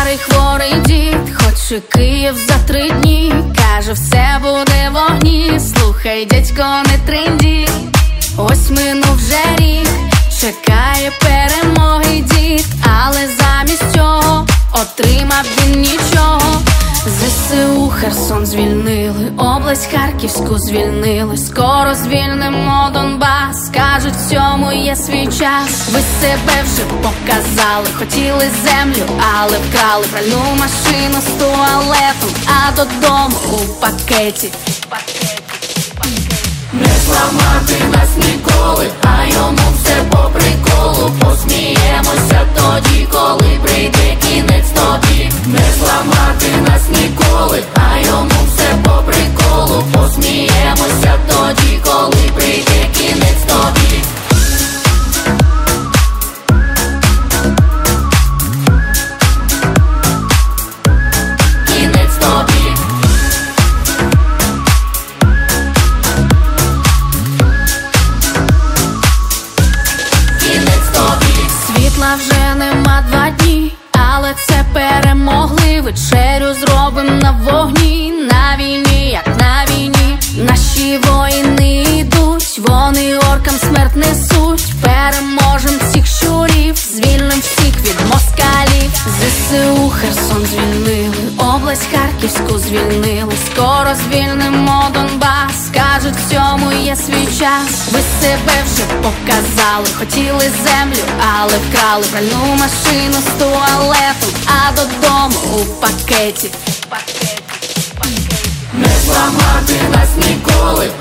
старий хворий дід хоче Київ за 3 дні. Каже, все буде в огні. Слухай, дядько, не тренді. Ось минув вже рік, чекає перемоги дід, але замість цього отримав він нічого. ЗСУ Херсон звільнили, область Харківську звільнили. Скоро звільнимо Донбас, кажуть, всьому є свій час. Ви себе вже показали, хотіли землю, але вкрали пральну машину з туалетом, а додому у пакеті. Не зламати нас ніколи, а йому все по приколу. Посміємося тоді, коли прийде кінець тобі. Не зламати нас ніколи, а йому все по приколу. Посміємося тоді, коли прийде кінець тобі. Кінець тобі. Світла вже нема 2 дні, але це перемогли. Вечерю зробим на вогні, на війні, як на війні. Наші воїни йдуть, вони оркам смерть несуть. Переможем всіх щурів, звільним всіх від москалів. ЗСУ Херсон звільнили, область Харківську звільнили. Скоро звільнимо Донбас, кажуть, всьому є свій час. Ви себе вже показали, хотіли землю, але вкрали пральну машину з туалетом, а додому у пакеті. Не зламати нас ніколи,